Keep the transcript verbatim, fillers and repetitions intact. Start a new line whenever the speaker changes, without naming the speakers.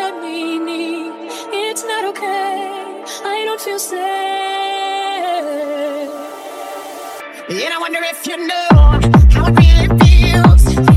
let me need. It's not okay, I don't feel safe. And I wonder if you know how it really feels.